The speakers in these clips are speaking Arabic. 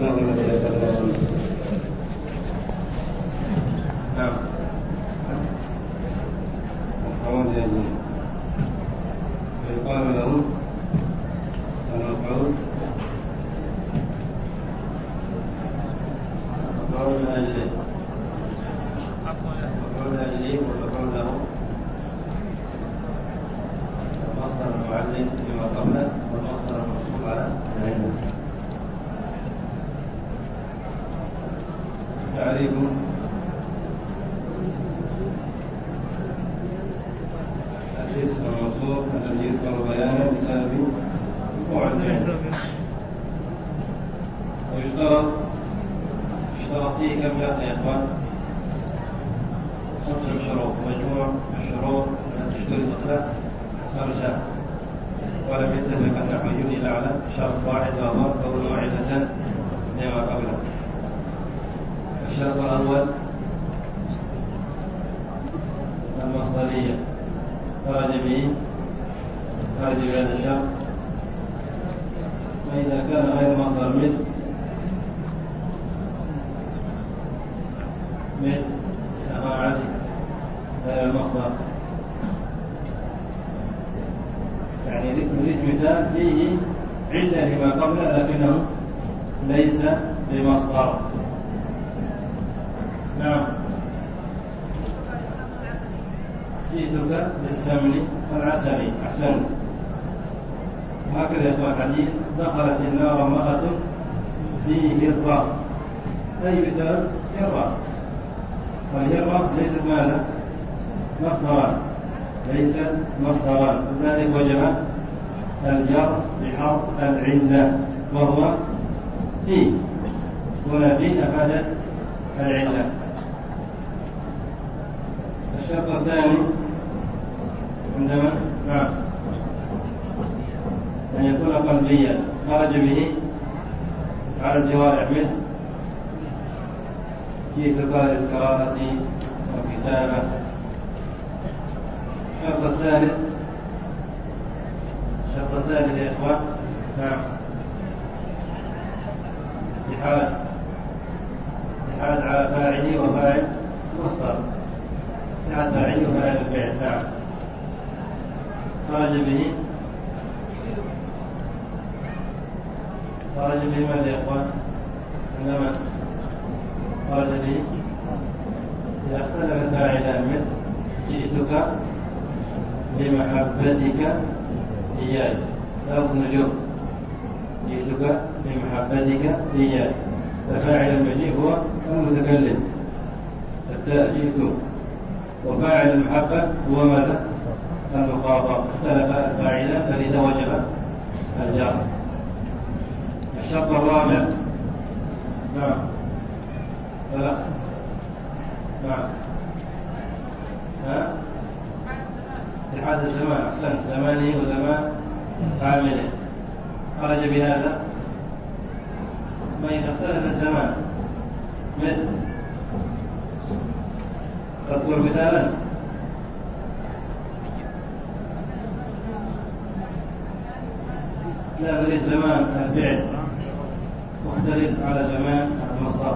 الله الذي يتكلم. نعم. يقال له المفعول مفعول من أجله والمفعول له المصدر المعلم فيما قبله والمصدر المنصوب على العلم. تعريف الاسم الموصوف الذي يذكر بيانه بسبب وقوع الفعل. ويشترط فيه كم شرط يا اخوان؟ 5 شروط. مجموع الشروط التي اشترطت 5 ولم يتفق النحويون الا على شرط واحد وهو كون واحدة لما قبله. الشرط الاول المصدرية خرج بهذا الشرط. فإذا كان غير مصدر مثل تفاعل غير المصدر، يعني نريد مثال فيه علة لما قبله لكنه ليس بمصدر. نعم. جئتك بالسمن والعسل. أحسنت. وهكذا يقول الحديث دخلت النار امرأة في هرة، أي بسبب هرة. والهرة ليست ماذا؟ مصدران، ليست مصدران، لذلك وجب الجر بحرف العلة وهو في. هنا في أفادت العلة. الشرط الثاني عندما أن يكون قلبيا خرج به على الجوارح مثل في تكرار القراءة والكتابة. الشرط الثالث يا إخوان اتحاد على فاعله وفاعل مصدر، اتحاد فاعله وفاعل الفعل. نعم. خرج به ماذا يا إخوان؟ عندما خرج به إذا اختلف الفاعلان مثل جئتك بمحبتك إياي، لابد نجوم جئتك بمحبتك إياي، ففاعل المجيء هو المتكلم التاء جئت، وفاعل المحبة هو ماذا؟ المخاطب. اختلف الفاعلان فلذا وجب الجر. الشرط الرابع اتحاد الزمان. أحسنت. زمانه وزمان عامله. خرج بهذا ما إذا اختلف الزمان مثل تذكر مثالا لا بريد زمان الفعل مختلف على زمان المصدر.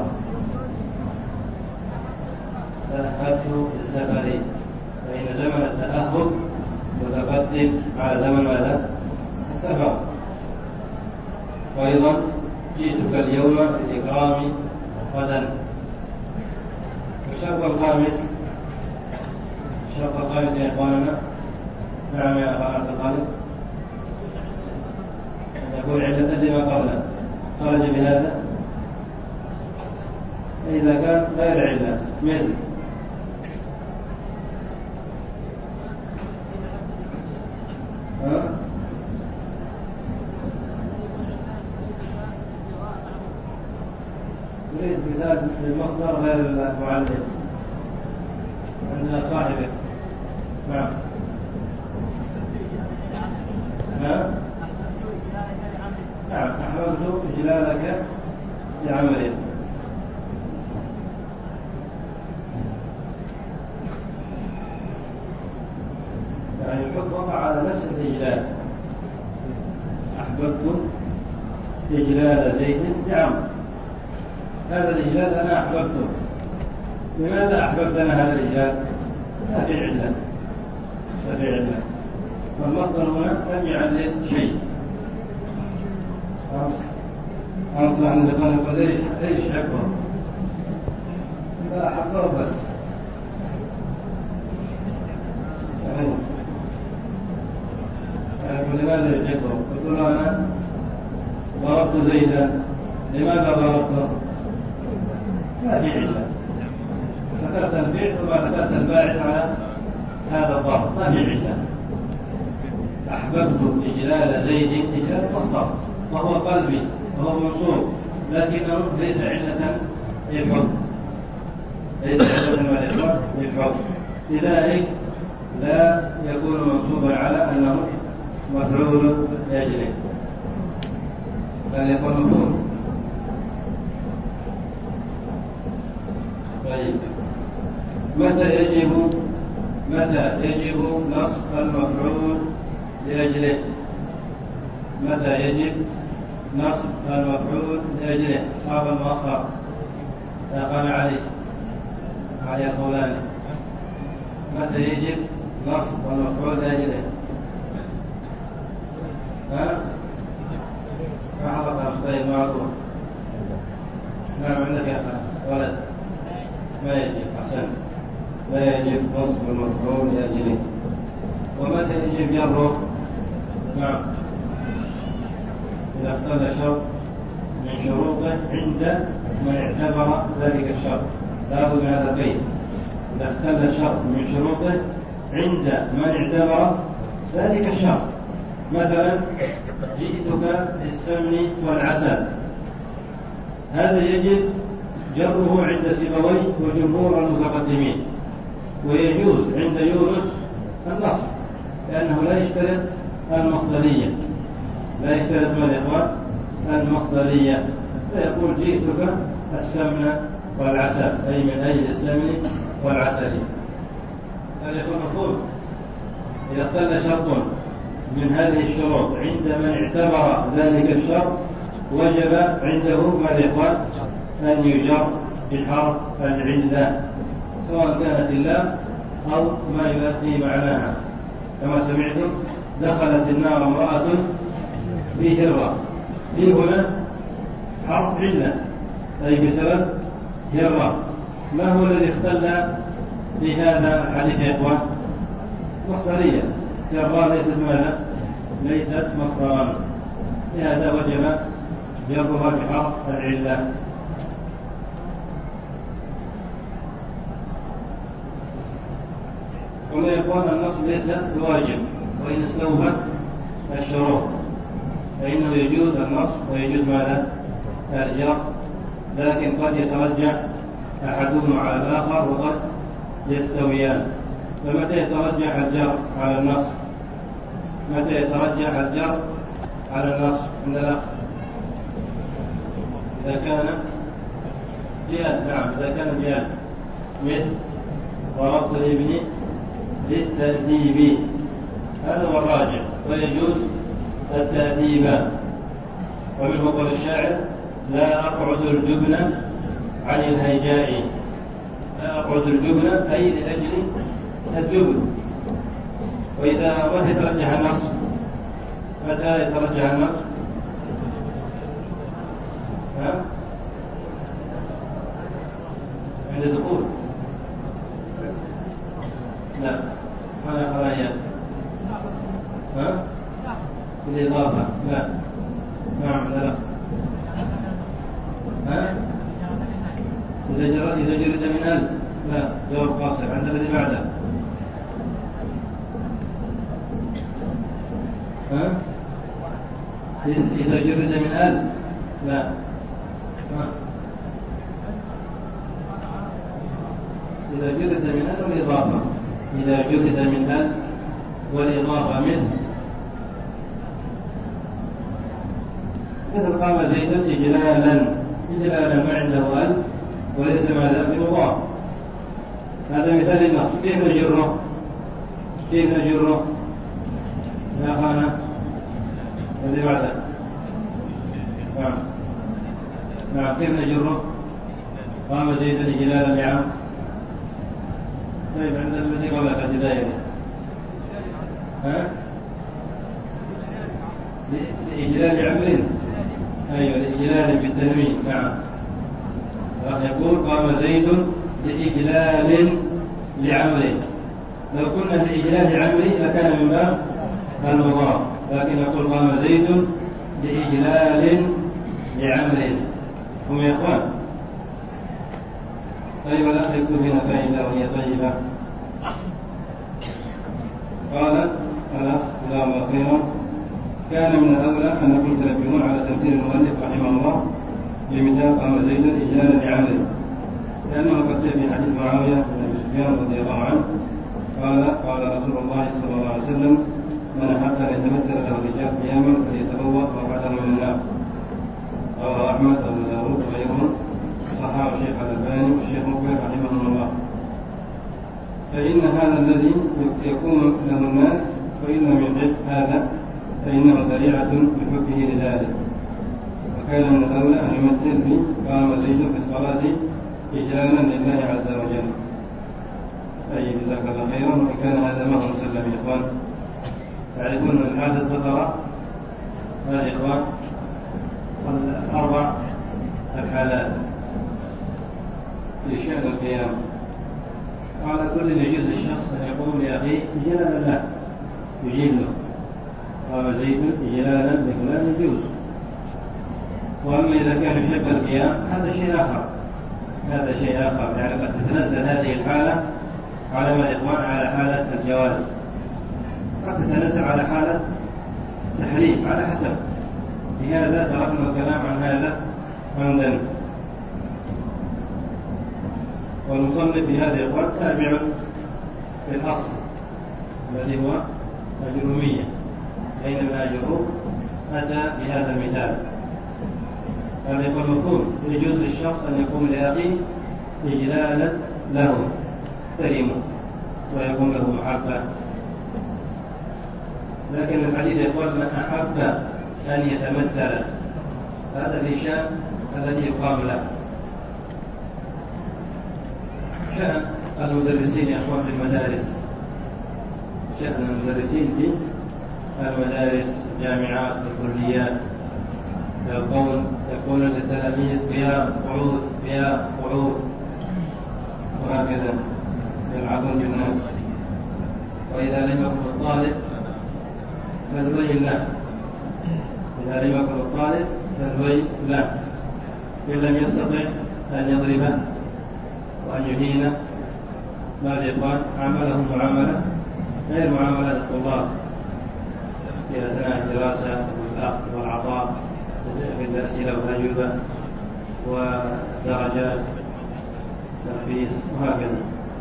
تأهبت للسفر، فإن زمن التأهب متقدم على زمن ماذا؟ السفر. وأيضا جئتك اليوم بالإكرام غدا. الشرط الخامس يا إخواننا. نعم يا أخوان الخالد. يقول علة لما قبله خرج بهذا إذا كان غير علة مثل يريد مثال للمصدر غير المعلم عند صاحبه. نعم. أحببت إجلالك لعمله. يعني الحكم وقع على نفس الإجلال. أحببت إجلال زيد لعمر، هذا الإجلال أنا أحببته. لماذا أحببتنا هذا الإجلال؟ ما في علة. فالمصدر هنا لم يعلل شيء. أصلا أن الإخوان يقول ليش حبه؟ لا حبه بس. لماذا يحبه؟ قلت له أنا ضربت زيدا. لماذا ضربته؟ ما في علة. ذكرت الفعل ثم ذكرت الفاعل على هذا الضرب، ما في علة. أحببت إجلال زيد إجلال مصدر وهو قلبي وهو منصوب، لكنه ليس علة للحب، لذلك لا يكون منصوبا على أنه مفعول لأجله، بل يكون مفعول. طيب، متى يجب نصب المفعول لأجله؟ متى يجب نصب المفعول لأجله؟ أصحاب المؤخر قال علي الخولاني، متى يجب نصب المفعول لأجله؟ ما حضرت أمسطين معذور. نعم عندك يا أخي ولد. ما يجب، أحسن، لا يجب نصب المفعول لأجله. ومتى يجب جره؟ نعم، إذا اختل شرط من شروطه عند من اعتبر ذلك الشرط. لا بد من هذا القيد. إذا اختل شرط من شروطه عند من اعتبر ذلك الشرط. مثلا جئتك بالسمن والعسل، هذا يجب جره عند سيبوي وجمهور المتقدمين، ويجوز عند يونس النصب لأنه لا يشترط المصدرية. لا يشترط من الإخوان المصدرية، فيقول جئتك السمن والعسل، أي من أجل السمن والعسل. هذا يكون مفهوم. إذا اختل شرط من هذه الشروط عند من اعتبر ذلك الشرط وجب عنده ما الإخوان أن يجر بحرف العلة، سواء كانت اللام أو ما يؤدي معناها. كما سمعتم دخلت النار امرأة في هرة، في هنا حرف علة أي بسبب هرة. ما هو الذي اختل في هذا الحديث يا إخوان؟ مصدرية. هرة ليست ماذا؟ ليست مصدرا، لهذا وجب جرها بحرف العلة. وما يكون النصب ليس بواجب، وإن استوفت الشروط فإنه يجوز النصب ويجوز ماذا؟ الجر، لكن قد يترجح أحدهما على الآخر وقد يستويان. فمتى يترجح الجر على النصب؟ متى يترجح الجر على النصب عند الأخ؟ إذا كان جيال. نعم، إذا كان جيال مثل ضربت ابني للتأديب، هذا هو الراجح، ويجوز التأديب. ومنه قول الشاعر لا أقعد الجبن عن الهيجاء. لا أقعد الجبن أي لأجل الجبن. وإذا متى يترجح النصب؟ متى يترجح النصب؟ عند الدخول؟ لا، أنا خلايا. بالإضافة؟ لا. نعم، لا. إذا جرد من ألف؟ لا، جواب قاصر عند الذي بعده. إذا جرد من ألف؟ لا. إذا جرد من ألف والإضافة. إذا جرد من ألف والإضافة منه، مثل قام زيدا إجلالا ما عنده ألف وليس ماذا بمضاف. هذا مثال النصب. كيف نجره يا أخانا الذي بعده؟ نعم، كيف نجره؟ قام زيد إجلالا لعمرو. طيب عند الذي قبل الجزائر لإجلال عمرو. أيوة لإجلال بالتنوين. نعم راح يقول قام زيد لإجلال لعمرو. لو كنا لإجلال عمرو لكان من باب المضاف، لكن يقول قام زيد لإجلال لعمرو. هم يا إخوان. أيوة الأخ يكتب هنا فائدة وهي طيبة. قال الأخ جزاه الله خيرا: كان من الأولى أن نكون تنبهون على تمثيل المؤلف رحمه الله بمثال قام زيد إجلالا لعمرو، لأنه قد جاء في حديث معاوية بن أبي سفيان رضي الله عنه قال رسول الله صلى الله عليه وسلم: من أحب أن يتمثل له الرجال قياما فليتبوأ مقعده من النار. رواه أحمد وأبو داود وغيرهم، صححه الشيخ الألباني والشيخ مقبل رحمهم الله. فإن هذا الذي يكون له الناس وإن لم يحب هذا فإنه ذريعة بحبه لذلك، وكان من الأولى أن يمثل قام زيد في الصلاة إجلالا لله عز وجل. أي جزاك الله خيرا. وإن كان هذا ما هو مسلم يا إخوان. تعرفون أن هذا الذكر هذا يا إخوان الأربع الحالات في شأن القيام، وعلى كل يجوز الشخص أن يقوم لأخيه إجلالا له يجيب له. قام زيد إجلالا لفلان يجوز. وأما إذا كان يحب القيام هذا شيء آخر. يعني قد تتنزل هذه الحالة على ما الإخوان على حالة الجواز، قد تتنزل على حالة تحريم على حسب. لهذا تركنا الكلام عن هذا عندنا. والمصنف في هذا الإخوان تابع في الأصل الذي هو أجرومية، بينما أجروم أتى بهذا المثال. هذا يكون مفهوم. يجوز للشخص أن يقوم لأخيه إجلالا له يحترمه ويكون له محبة. لكن الحديث يقول من أحب أن يتمثل، هذا في شأن الذي يقام له. شأن المدرسين يا أخوان في المدارس، شأن المدرسين في المدارس الجامعات والكليات يكون للتلاميذ قيام قعود وهكذا يلعبون بالناس. وإذا لم يكن الطالب فالويل له، إذا لم يكن الطالب فالويل له، إن لم يستطع أن يضربه وأن يهينه. ماذا يقال؟ عامله معاملة غير معاملة الطلاب في أثناء الدراسة والأخذ والعطاء في الأسئلة والأجوبة ودرجات تخفيص وهكذا.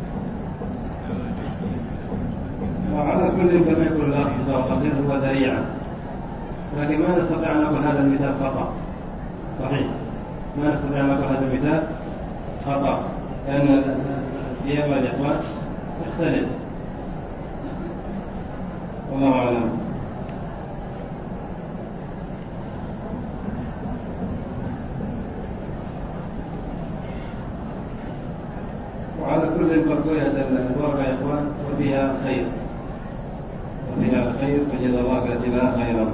وعلى كل كما يقول الأخ جزاه الله خير هو ذريعة، لكن ما نستطيع أن نقول هذا المثال خطأ. صحيح ما نستطيع أن نقول هذا المثال خطأ، لأن القيام الإخوان يختلف. والله أعلم. وعلى كل بقية الورقة يا إخوان وفيها خير، وفيها خير، فجزا الله كاتبها خيرا.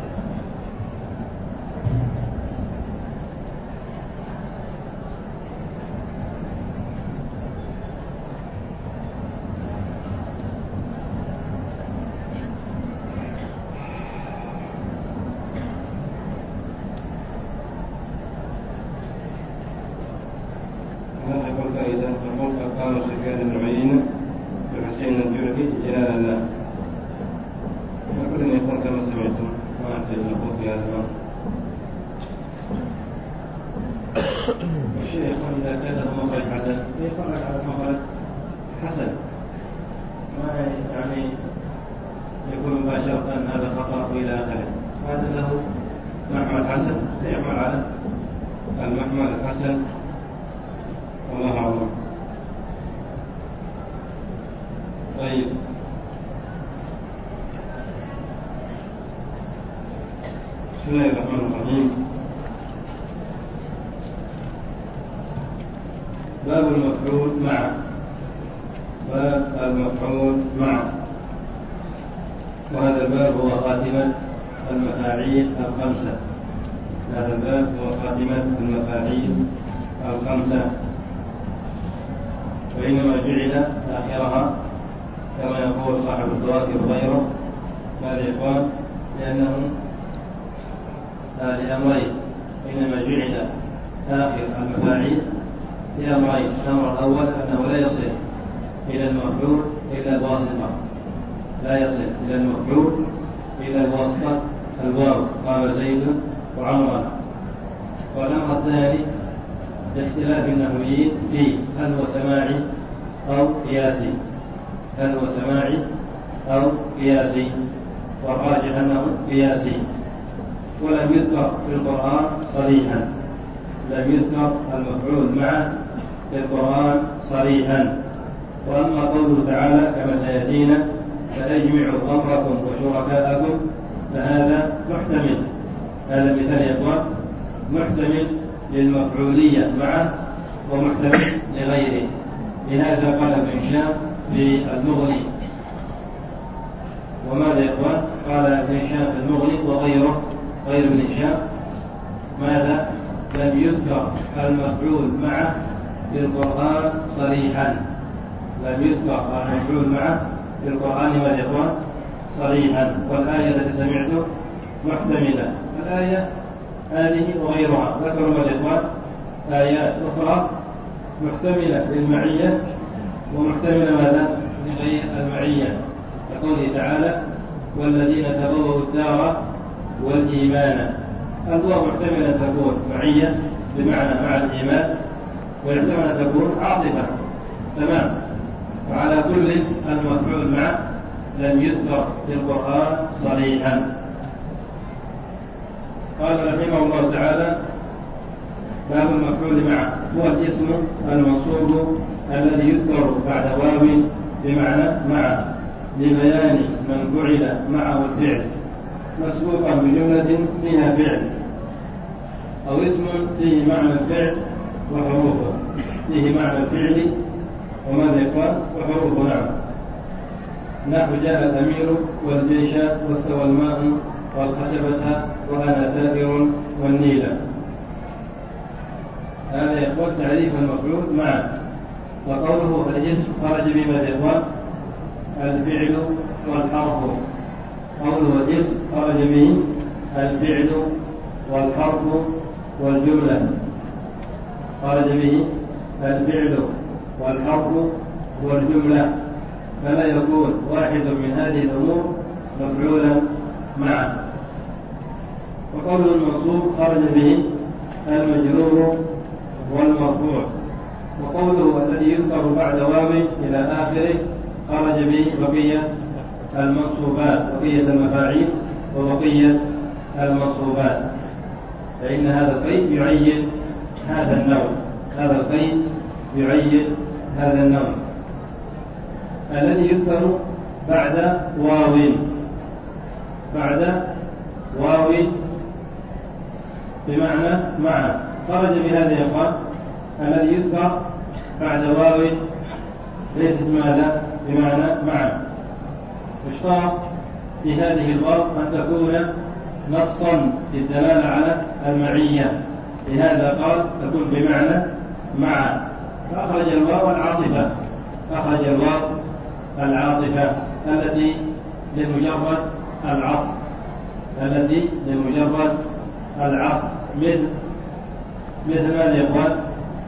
قام سفيان بن عيينة بحسين الجرحي جلالا له. وكل يكون كما سمعتم، ما أحتاج نقول في هذا الأمر. والشيء إذا كان له مخرج حسن يفرق على مخرج حسن، ما يعني يكون مباشرة أن هذا خطأ وإلى آخره. هذا له محمل حسن يعمل على المحمل الحسن. والله أعلم. طيب بسم الله الرحمن الرحيم. باب المفعول معه. باب المفعول معه، وهذا الباب هو خاتمة المفاعيل الخمسة. هذا الباب هو خاتمة المفاعيل الخمسة، وإنما جعل آخرها كما يقول صاحب الدوافي وغيره. ماذا يا إخوان؟ لأنه لأمرين، إنما جعل آخر المفاعيل لأمرين. الأمر الأول أنه لا يصل إلى المفعول إلا بواسطة، لا يصل إلى المفعول إلا بواسطة الواو، قال زيد وعمر. والأمر الثاني لاختلاف النحويين في هل هو سماعي أو قياسي، هل هو سماعي أو قياسي، والراجح أنه قياسي. ولم يذكر في القرآن صريحا، لم يذكر المفعول معه في القرآن صريحا. وأما قوله تعالى كما سيأتينا فأجمعوا أمركم وشركاءكم، فهذا محتمل، هذا مثال يا إخوان محتمل للمفعولية معه ومحتمل لغيره. لهذا قال ابن هشام في المغني، وماذا يا إخوان؟ قال ابن هشام في المغني وغيره، غير ابن هشام، ماذا؟ لم يذكر المفعول معه في القرآن صريحا، لم يذكر المفعول معه في القرآن ماذا يا إخوان؟ صريحا. والآية التي سمعته محتملة، الآية هذه وغيرها ذكروا ماذا يا إخوان؟ آيات أخرى محتملة للمعية ومحتملة ماذا؟ لغير المعية، كقوله تعالى والذين تبوأوا الدار والإيمان. الواو محتمل أن تكون معية بمعنى مع الإيمان، ويحتمل أن تكون عاطفة، تمام. وعلى كل المفعول معه لم يذكر في القرآن صريحا. قال رحمه الله تعالى باب المفعول معه هو الاسم المنصوب الذي يذكر بعد واو بمعنى مع، لبيان من فعل معه الفعل مسبوقا بجملة فيها فعل، أو اسم فيه معنى الفعل وحروفه، فيه معنى الفعل وماذا يقال وحروفه. نعم، نحو جاء الأمير والجيش واستوى الماء والخشبة وأنا سائر والنيل. هذا يقول تعريف المفعول معه. وقوله الاسم خرج بما يقال الفعل والحرف. قوله الاسم خرج به الفعل والحرف والجملة، خرج به الفعل والحرف والجملة، فلا يكون واحد من هذه الأمور مفعولا معه. وقوله المنصوب خرج به المجرور والمرفوع. وقوله الذي يذكر بعد واو إلى آخره خرج به بقية المنصوبات، بقية المفاعيل وبقية المنصوبات، فإن هذا القيد يعين هذا النوع، هذا القيد يعين هذا النوع. الذي يذكر بعد واو، بعد واو بمعنى مع، خرج بهذا يا إخوان. الذي يذكر بعد واو ليست ماذا؟ بمعنى مع. يشترط في هذه الواو أن تكون نصا في الدلالة على المعية، لهذا قال تكون بمعنى مع، فأخرج الواو العاطفة، أخرج الواو العاطفة التي لمجرد العطف، التي لمجرد العطف، مثل ماذا يا إخوان؟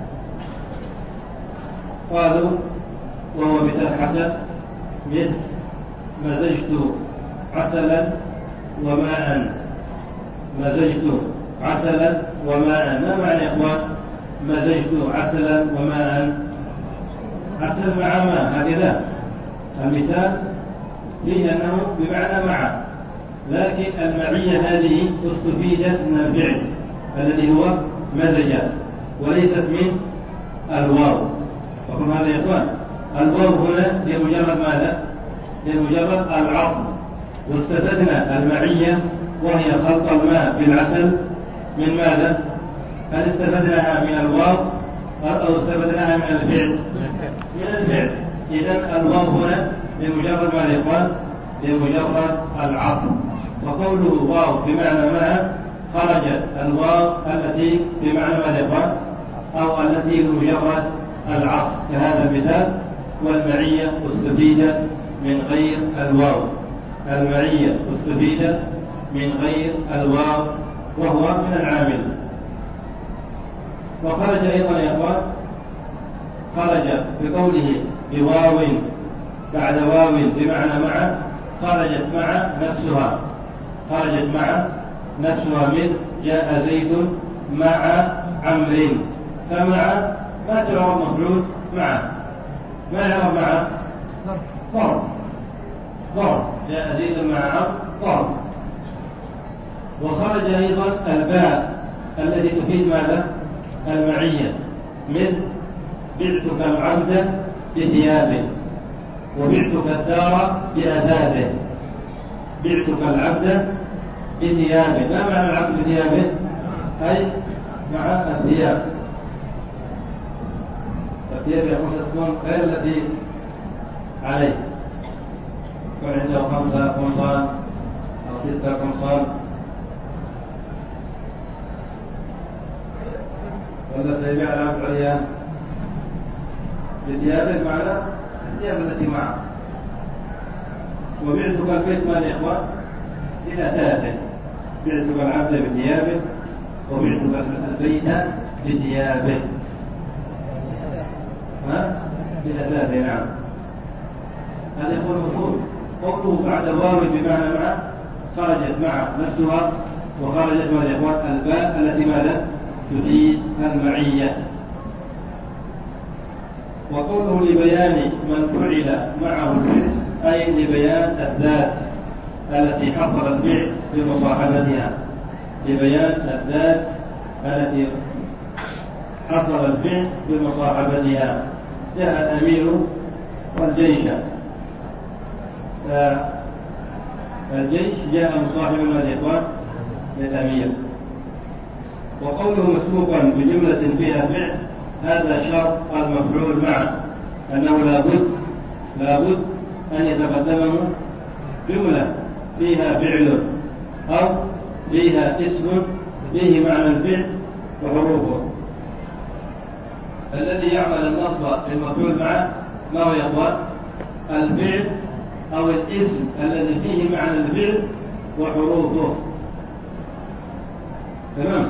قالوا وهو مثال حسن، مثل مزجت عسلا وماء، مزجت عسلا وماء. ما معنى يا إخوان مزجت عسلا وماء؟ عسل مع ماء، هكذا المثال فيه أنه بمعنى مع، لكن المعية هذه استفيدت من الفعل الذي هو مزج وليست من الواو. وكم هذا يا إخوان؟ الواو هنا لمجرد ماذا؟ لمجرد العطف، واستفدنا المعية وهي خلط الماء بالعسل من ماذا؟ هل استفدناها من الواو أو استبدلناها من الفعل إذن الواو هنا بمجرد ما الإخوان بمجرد العطف. وقوله واو بمعنى مع خرجت الواو التي بمعنى ما الإخوان أو التي بمجرد العطف كهذا المثال. والمعية استفيد من غير الواو. المعية استفيد من غير الواو وهو من العامل. وخرج أيضا يا إخوان خرج بقوله بواو بعد واو بمعنى مع خرجت مع نفسها من جاء زيد مع عمرو. فمع ما تعرف مفعول مع ما يعرف مع ضرب جاء زيد مع عمرو ضرب. وخرج أيضا الباء التي تفيد ماذا؟ المعية من بعتك العبد بثيابه وبعتك الدار بأثاثه. بعتك العبد بثيابه. ما معنى العبد بثيابه؟ أي مع الثياب. الثياب يقول تكون غير التي عليه يكون عنده 5 قمصان أو 6 قمصان ولا سيبيع العبد عليها بثيابه معنى الثياب التي معه. وبعتك البيت مع الإخوان بأثاثه. بعتك العبد بثيابه وبعتك البيت بثيابه بأثاثه. نعم هذا يقول مفهوم. قوله بعد واو بمعنى مع خرجت مع نفسها وخرجت مع الإخوان الباء التي ماذا تفيد المعية. وقوله لبيان من فعل معه الفعل أي لبيان الذات التي حصل الفعل بمصاحبتها. لبيان الذات التي حصل الفعل بمصاحبتها. جاء الأمير والجيش. الجيش جاء مصاحبا للإخوان للأمير. وقوله مسبوقا بجملة فيها فعل هذا شرط المفعول معه أنه لابد أن يتقدمه جملة فيها فعل أو فيها اسم فيه معنى الفعل وحروفه. الذي يعمل النصب للمفعول معه ما هو يا إخوان؟ الفعل أو الاسم الذي فيه معنى الفعل وحروفه. تمام.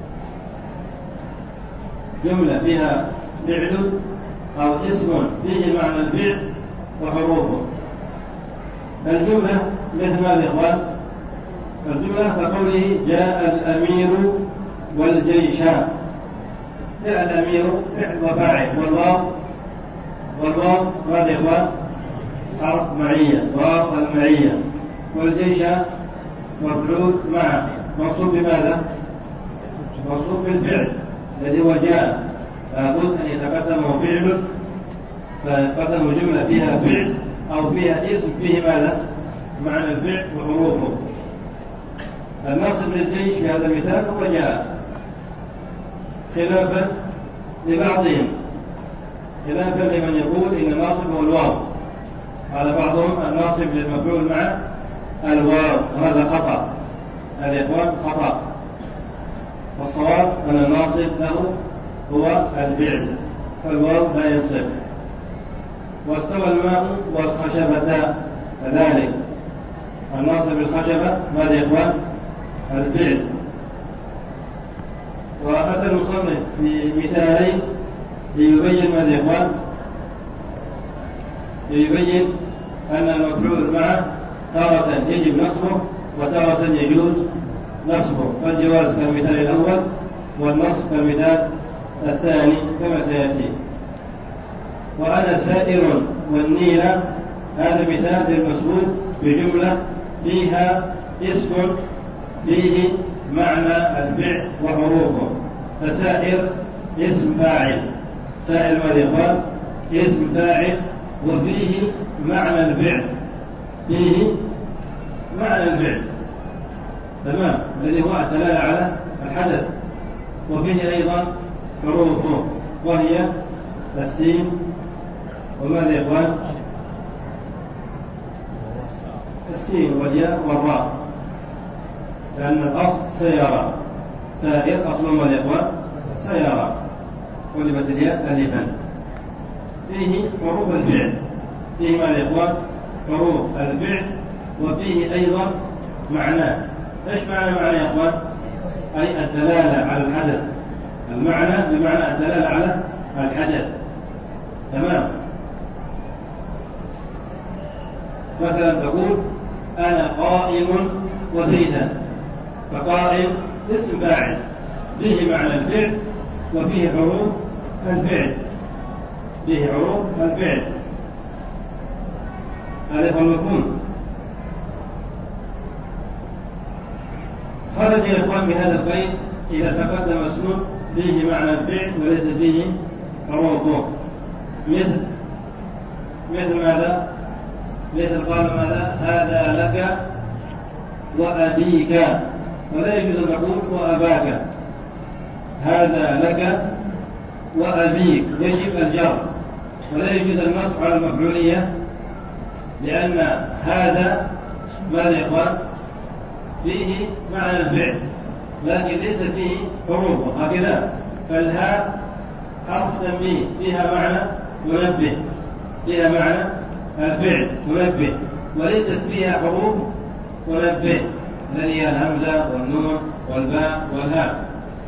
جملة فيها فعل أو اسم فيه معنى الفعل وحروفه. الجملة مثل ما الإخوان الجملة كقوله جاء الأمير والجيش. جاء الأمير فعل وفاعل والواو ما الإخوان حرف معية واو المعية. والجيش مفعول معه منصوب بماذا؟ منصوب بالفعل الذي هو جاء. لابد أن يتقدمه فعل فيتقدم جملة فيها فعل أو فيها اسم فيه ماذا؟ معنى الفعل وحروفه. الناصب للجيش في هذا المثال هو جاء خلافا لبعضهم خلافا لمن يقول إن الناصب هو الواو. قال بعضهم الناصب للمفعول مع الواو. هذا خطأ. هذا إخوان خطأ. والصواب أن الناصب له هو الفعل فالواو لا ينصب. واستوى الماء والخشبة كذلك. الناصب الخشبة ماذا يا إخوان؟ الفعل. وأتى المصنف في مثالين ليبين ماذا يا إخوان؟ ليبين أن المفعول معه تارة يجب نصبه وتارة يجوز نصبه. فالجواز كالمثال الأول والنصب كالمثال الثاني كما سيأتي. وأنا سائر والنيل هذا مثال للمسبوق بجملة فيها اسم فيه معنى الفعل وحروفه. فسائر اسم فاعل. سائر ماذا يقال؟ اسم فاعل وفيه معنى الفعل. فيه معنى الفعل الذي هو الدلالة على الحدث. وفيه أيضا حروفه وهي السين. وماذا يا إخوان؟ السين والياء والراء، لأن الأصل سيارة، سائر أصل ماذا يا إخوان؟ سيارة، قلبت الياء ألفا. فيه حروف الفعل، فيه ماذا يا إخوان؟ حروف الفعل، وفيه أيضا معناه. إيش معنى يا إخوان؟ أي الدلالة على الحدث. المعنى بمعنى الدلالة على الحدث. تمام. مثلا تقول أنا قائم وزيدا، فقائم اسم فاعل فيه معنى الفعل وفيه حروف الفعل، فيه حروف الفعل. هذا هو المفهوم. خرج يا إخوان بهذا البيت إذا تقدم اسم فيه معنى الفعل وليس فيه حروفه، مثل ماذا؟ مثل قال ماذا؟ هذا لك وأبيك، ولا يجوز أن نقول وأباك. هذا لك وأبيك يجب الجر، ولا يجوز النصب على المفعولية، لأن هذا ماذا يا إخوان؟ فيه معنى الفعل لكن ليس فيه حروف، هكذا. فالهاء حرف تنبيه فيها معنى منبه، فيها معنى الفعل منبه، وليست فيها حروف منبه الذي هي الهمزة والنون والباء والهاء.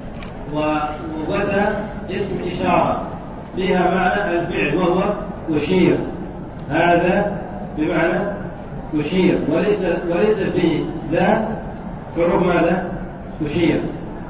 وذا اسم إشارة فيها معنى الفعل وهو أشير، هذا بمعنى أشير، وليس فيه ذا حروف ماذا؟ أشير.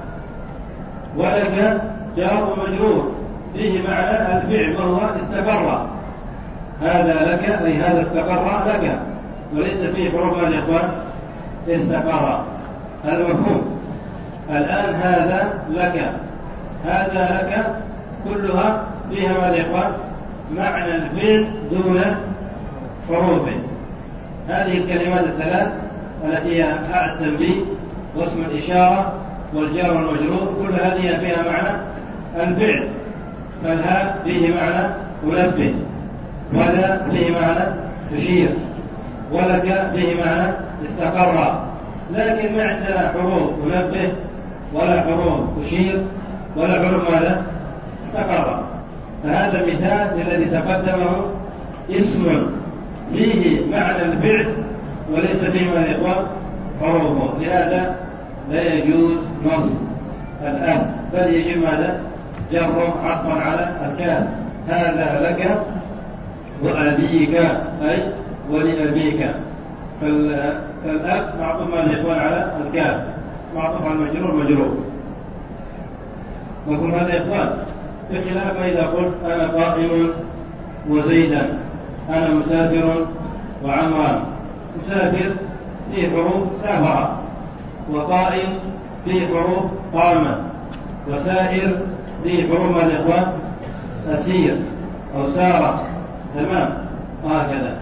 ولك جار ومجرور فيه معنى الفعل وهو استقر، هذا لك أي هذا استقر لك، وليس فيه حروف ماذا يا إخوان؟ استقر. هذا مفهوم. الآن هذا لك، هذا لك كلها فيها ماذا يا إخوان؟ معنى الفعل دون حروفه. هذه الكلمات الثلاث التي هي هاء التنبيه واسم الإشارة والجار والمجرور، كل هذه فيها معنى الفعل. فالهاء فيه معنى منبه، ولا فيه معنى تشير، ولك فيه معنى استقر، لكن ما عندنا حروف منبه ولا حروف تشير ولا حروف ماذا؟ استقر. فهذا مثال الذي تقدمه اسم فيه معنى الفعل وليس فيه ماذا يا إخوان؟ حروفه، لهذا لا يجوز نصب الأب، بل يجب ماذا؟ جره عطفا على الكاف. هذا لك وأبيك أي ولأبيك، فالأب معطوف ماذا يا إخوان؟ على الكاف، معطوف على المجرور مجرور. نقول هذا يا إخوان، بخلاف إذا قلت أنا قائم وزيدا، أنا مسافر وعمران. مسافر فيه حروف سافر، وقائم فيه حروف قام، وسائر فيه حروف ماذا يا إخوان؟ أسير أو سار. تمام. هكذا.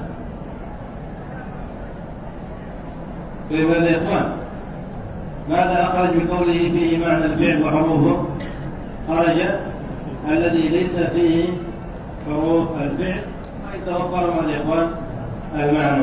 فماذا يا إخوان؟ ماذا أخرج بقوله فيه معنى الفعل وحروفه؟ خرج الذي ليس فيه حروف الفعل ويتوفر ماذا يا إخوان؟ المعنى.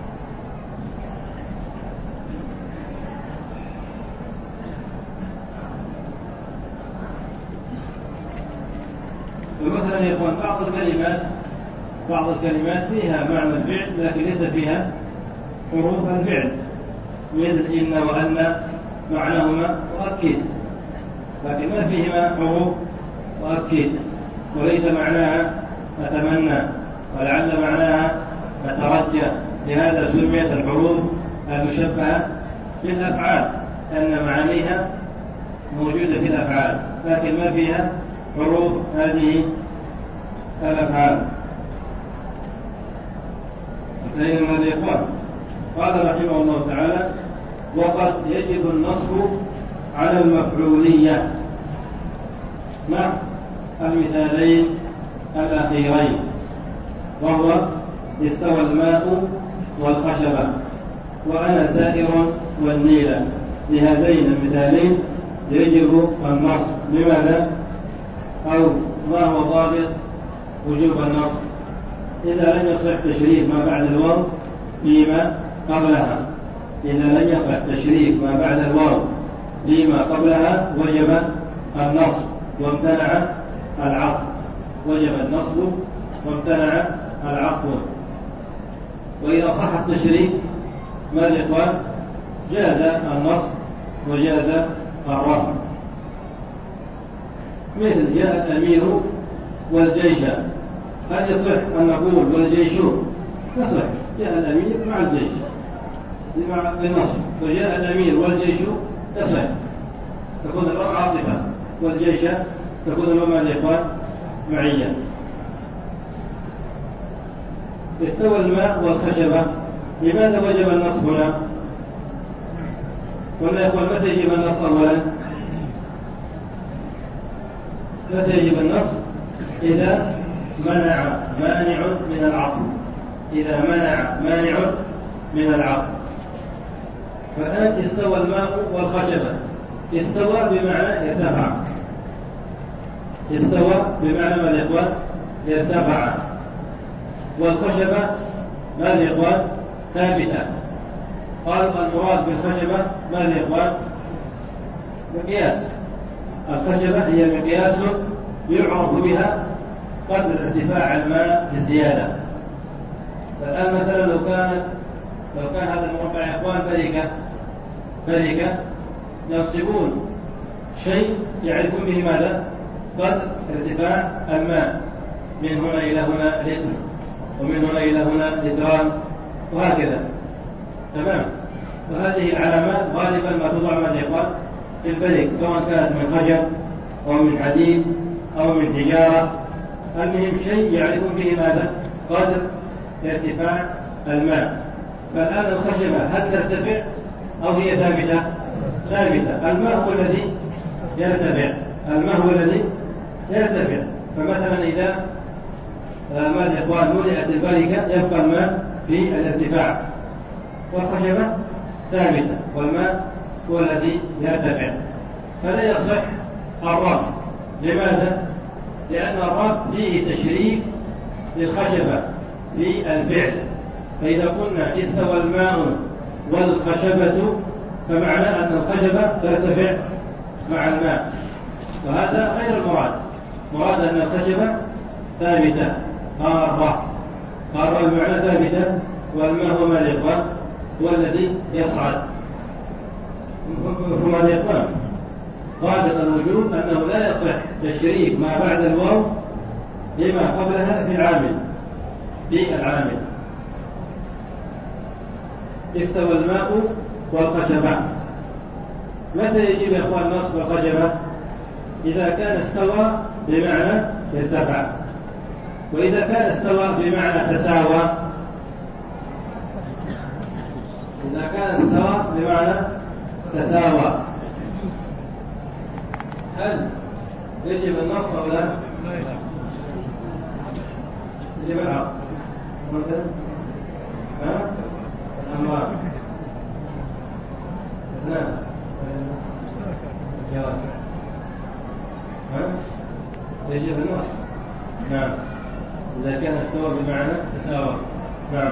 ومثلا يا إخوان بعض الكلمات فيها معنى الفعل لكن ليس فيها حروف الفعل، مثل إن وأن معناهما مؤكد لكن ما فيهما حروف مؤكد، وليس معناها أتمنى ولعل معناها أترجى. لهذا سميت الحروف المشبهة بالأفعال، أن معانيها موجودة في الأفعال لكن ما فيها حروف هذه الأفعال. فإن هذا يقول قال رحمه الله تعالى: وقد يجب النصب على المفعولية مع المثالين الأخيرين، وهو استوى الماء والخشبة وأنا سائر والنيل. لهذين المثالين يجب النصب. لماذا؟ أو ما هو ضابط وجوب النصب إذا لم يصح تشريك ما بعد الواو فيما قبلها؟ إذا لم يصح تشريك ما بعد الواو فيما قبلها وجب النصب وامتنع العطف. وجب النصب وامتنع العطف. وإذا صح التشريك ماذا يقال؟ جاز النصب وجاز الرفع. مثل جاء الأمير والجيش، هل يصح أن نقول والجيش؟ يصح، جاء الأمير مع الجيش مع النصب، وجاء الأمير والجيش يصح، تكون الرفع عاطفة، والجيش تكون الواو الإخوان معية. استوى الماء والخشبة، لماذا وجب النصب هنا؟ قلنا يا إخوان متى يجب النصب أولا؟ متى يجب النصب؟ إذا منع مانع من العطف. إذا منع مانع من العطف. فالآن استوى الماء والخشبة، استوى بمعنى ارتفع. استوى بمعنى ماذا يا إخوان؟ ارتفع. والخشبة ماذا يا إخوان؟ ثابتة. قالوا المراد بالخشبة ماذا يا إخوان؟ مقياس. الخشبة هي مقياس يعرف بها قدر ارتفاع الماء بزيادة. فالآن مثلا لو كان هذا المربع يا إخوان بركة ينصبون شيء يعرفون به ماذا؟ قدر ارتفاع الماء، من هنا إلى هنا لتر، ومن هنا إلى هنا لتران، وهكذا. تمام. وهذه العلامات غالبا ما توضع ماذا يقال في البرك، سواء كانت من خشب أو من حديد أو من حجارة. المهم شيء يعرفون به ماذا؟ قدر ارتفاع الماء. فالآن الخشبة هل ترتفع أو هي ثابتة؟ ثابتة. الماء هو الذي يرتفع. الماء هو الذي يرتفع. فمثلا إذا ماذا يا إخوان ملئت البركة يبقى الماء في الارتفاع، والخشبة ثابتة، والماء هو الذي يرتفع. فلا يصح الرفع. لماذا؟ لأن الرفع فيه تشريك للخشبة في الفعل. فإذا قلنا استوى الماء والخشبة فمعنى أن الخشبة ترتفع مع الماء، وهذا غير المراد. مراد أن الخشبة ثابتة قارة بمعنى ثابتة، والماء هو ما الإخوان هو الذي يصعد. فما الإخوان ضابط الوجود أنه لا يصح تشريك ما بعد الواو لما قبلها في العامل. استوى الماء والخشبة. متى يجب يا إخوان نصب الخشبة؟ إذا كان استوى بمعنى ارتفع، وإذا كان استوى بمعنى تساوى. إذا كان استوى بمعنى تساوى هل يجب النصب أو لا؟ يجب العقد. الأموال اثنان جواز. يجب النصب. نعم. إذا كان استوى بمعنى تساوى. نعم.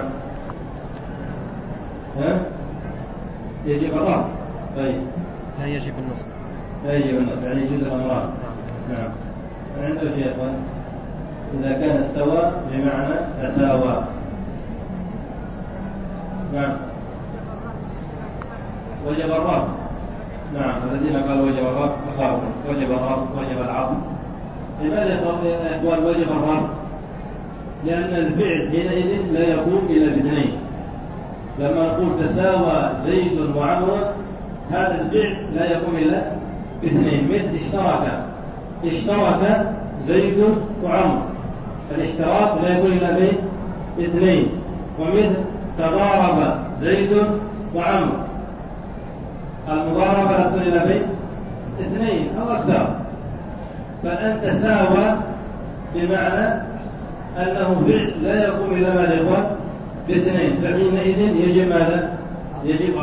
يجب الرفع. طيب لا يجب النصب. لا يجب النصب يعني يجوز الأمران. نعم. عنده شيء أخوان إذا كان استوى بمعنى تساوى. نعم. وجب الرفع. نعم. الذين قالوا وجب الرفع أصابوا. وجب الرفع وجب العطف. لماذا يا إخوان وجب الرفع؟ لأن الفعل حينئذ لا يقوم إلا باثنين. لما نقول تساوى زيد وعمر هذا الفعل لا يقوم إلا باثنين. مثل اشترك زيد وعمر، الاشتراك لا يكون إلا باثنين. ومثل تضارب زيد وعمر، المضاربة لا تكون إلا باثنين أو أكثر. فأن تساوى بمعنى أنه فعل لا يقوم إلا ماذا يقول باثنين، فحينئذ يجب ماذا؟ يجب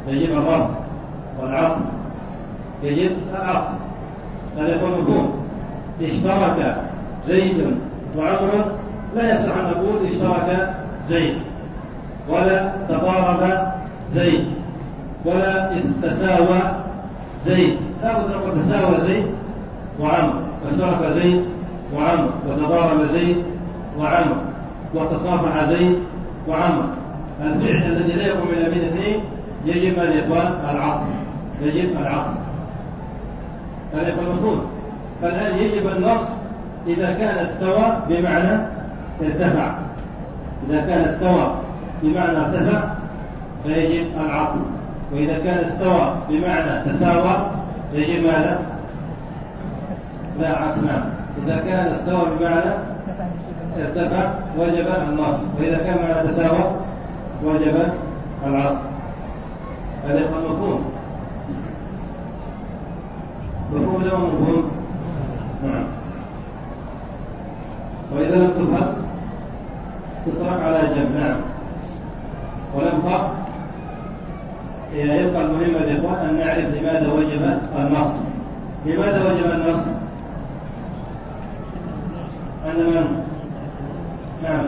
الرفع والعطف. يجب العطف. هذا يكون مفهوم. اشترك زيد وعمر لا يصح أن نقول اشترك زيد، ولا تضارب زيد، ولا تساوى زيد. لا بد أن تساوى زيد وعمر، واشترك زيد وعمر، وتضارب زيد وعمر، وتصافح زيد وعمر. الفعل الذي لا يقوم إلا من اثنين يجب أن يكون العصر، يجب العصر. هذا يكون مفهوم. فالآن يجب النص إذا كان استوى بمعنى ارتفع. إذا كان استوى بمعنى ارتفع فيجب العصر، وإذا كان استوى بمعنى تساوى يجب ماذا؟ لا عصر. إذا كان استوى بمعنى ارتفع وجب النص، وإذا كان معنى تساوى وجب العصر. هذا يكون مفهوم. مفهوم له مفهوم. نعم. وإذا لم تفهم تترك على جنب. نعم. ونبقى يبقى المهم يا إخوان أن نعرف لماذا وجب النص. لماذا وجب النص؟ أن من؟ نعم.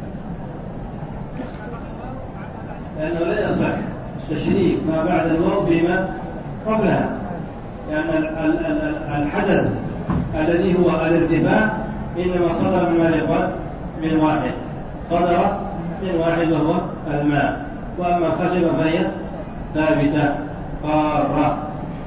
لأنه لا يصح تشريك ما بعد الواو بما قبلها، لأن الحدث الذي هو الارتفاع إنما صدر من ماذا؟ من واحد. صدر من واحد وهو الماء، وأما الخشبة فهي ثابتة قارة.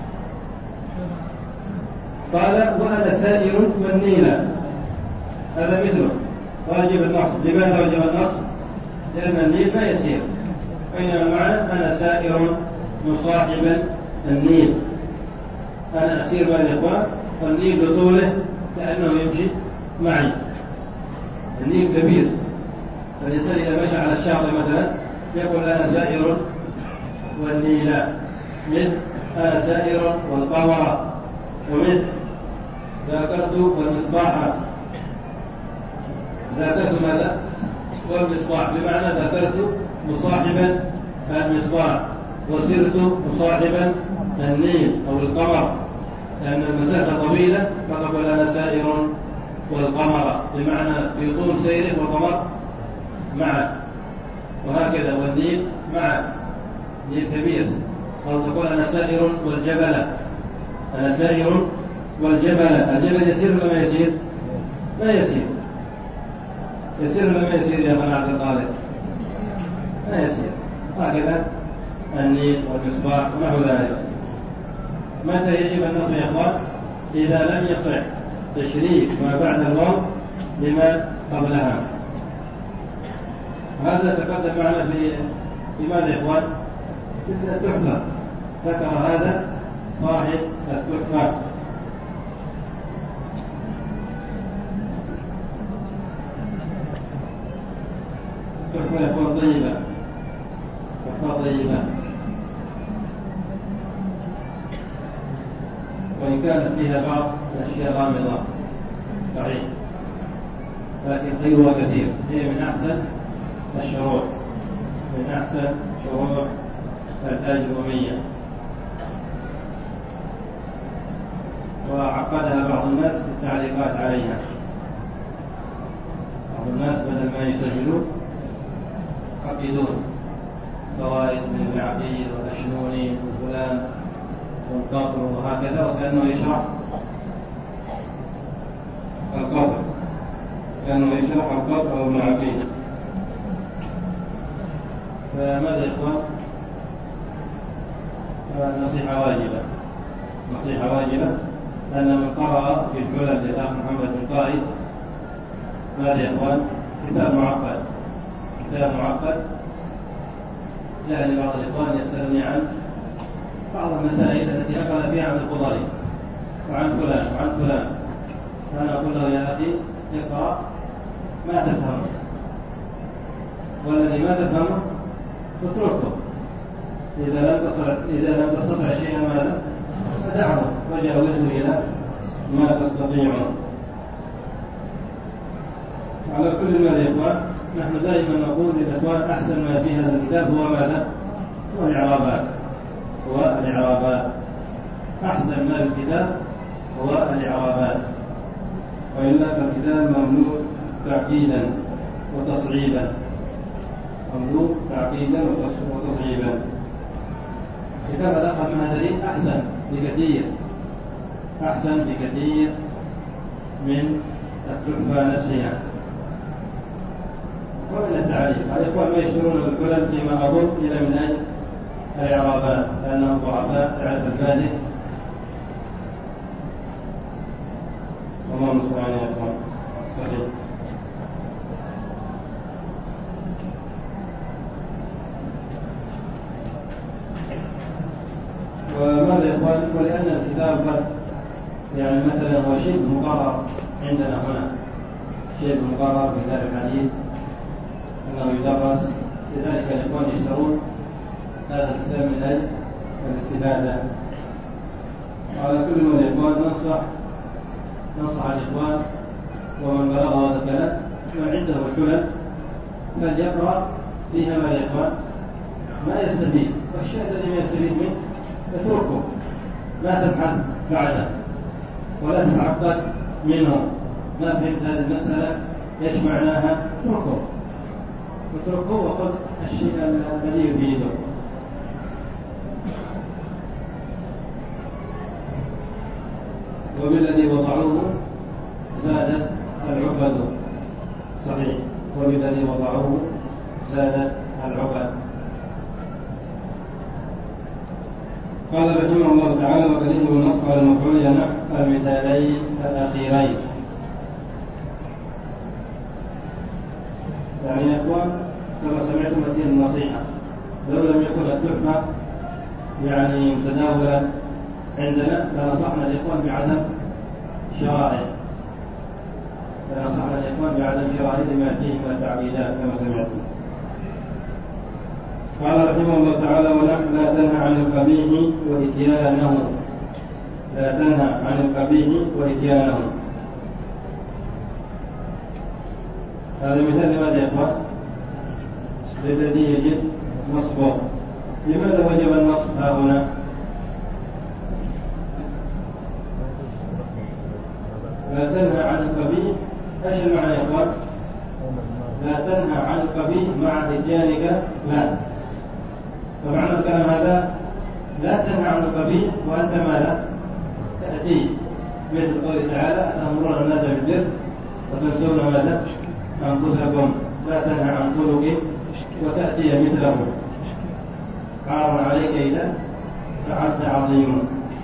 قال وأنا سائر والنيلة، هذا مثله واجب النص. لماذا واجب النص؟ لأن النيل لا يسير، بينما المعنى أنا سائر مصاحبا النيل. أنا أسير مع الإخوان، والنيل بطوله كأنه يمشي معي. النيل كبير، فالإنسان إذا مشى على الشاطئ مثلا يقول أنا سائر والنيل، مثل أنا سائر والقمر، ومثل ذاكرت والمصباح. ذاكرت ماذا؟ والمصباح، بمعنى ذاكرت مصاحبا المصباح، وسرت مصاحبا النيل أو القمر، لأن المسافة طويلة فنقول أنا سائر والقمر، بمعنى في طول سيره والقمر معه، وهكذا والنيل معه، نيل كبير. أو تقول أنا سائر والجبل، أنا سائر والجبل. الجبل يسير ولا ما يسير؟ لا يسير. يسير ولا ما يسير يا أخي عبد القادر؟ لا يسير. هكذا النيل والمصباح ونحو ذلك. متى يجب النص يا إخوان؟ إذا لم يصح تشريك ما بعد الواو لما قبلها. هذا تقدم معنا في ماذا يا إخوان؟ في التحفة. ذكر هذا صاحب التحفة. التحفة يا إخوان طيبة، تحفة طيبة، وإن كانت فيها بعض الأشياء غامضة صحيح، لكن خيرها كثير. هي من أحسن الشروط، من أحسن شروط الأجرومية، وعقدها بعض الناس في التعليقات عليها. بعض الناس بدل ما يسجلون يعقدون فوائد من ابن عقيل والأشنوني وفلان والقبر وهكذا، وكأنه يشرح القبر، كأنه يشرح القبر أو ابن عقيل. فماذا يا إخوان؟ نصيحة واجبة، نصيحة واجبة أن من قرأ في الحلل للأخ محمد بن قائد ماذا يا إخوان؟ كتاب معقد، كتاب معقد. يعني بعض الإخوان يسألني عن بعض المسائل التي أقل فيها عن الخضري وعن فلان وعن فلان، فأنا أقول له يا أخي اقرأ ما تفهمه، والذي ما تفهمه اتركه. إذا لم تستطع شيئا ماذا؟ فدعه وجاوزه إلى ما تستطيعه. على كل ما يا إخوان، نحن دائما نقول للإخوان أحسن ما في هذا الكتاب هو ماذا؟ هو الإعرابات، هو الإعرابات. أحسن ما في الكتاب هو الإعرابات. وإلا فالكتاب مملوء تعقيدا وتصعيبا، مملوء تعقيدا وتصعيبا. كتاب الأخ المهدري أحسن بكثير من التحفة نفسها. ومن التعريف الإخوان ما يشترون بالكلل فيما أظن إلى من أجل الإعرابات، لأنهم ضعفاء تعرف البادئ. والله المستعان يا إخوان. صحيح. وماذا يا إخوان؟ ولأن الكتاب قد يعني مثلا هو شيء مقرر عندنا هنا، شيء مقرر في دار الحديث أنه يدرس، لذلك الإخوان يشترون هذا الكتاب من أجل الاستفادة. وعلى كل من الإخوان ننصح الإخوان ومن بلغ هذا الكلام من عنده الحلل فليقرأ فيها ما الإخوان ما يستفيد، والشيء الذي ما يستفيد منه اتركه، لا تبحث بعده ولا تتعقد منه. ما فهمت هذه المسألة ايش معناها؟ اتركه وخذ الشيء الذي يفيده. وبالذي وضعوه زادت العقد. صحيح. وبالذي وضعوه زادت العقد. قال رحمه الله تعالى: وقد يجب النصب على المفعول نحو المثالين الأخيرين. يعني يا إخوان كما سمعتم الدين النصيحة، لو لم يكن التحفة يعني متداولا عندنا لنصحنا الإخوان بعدم شرائه، لما فيه من التعبيدات كما سمعتم. قال رحمه الله تعالى: ونحن لا تنهى عن القبيح وإتيانه. لا تنهى عن القبيح وإتيانه. هذا مثال لماذا يا إخوان؟ للذي يجب نصبه. لماذا وجب النصب ها هنا؟ لا تنهى عن القبيح، ايش المعنى يا إخوان؟ لا تنهى عن القبيح مع إتيانك لا. فمعنى الكلام هذا لا تنهى عن القبيح وأنت ماذا؟ تأتي، مثل قوله تعالى: أتأمرون الناس بالبر وتنسون ماذا؟ أنفسكم. لا تنهى عن خلق وتأتي مثله، عار عليك إذا فعلت عظيم.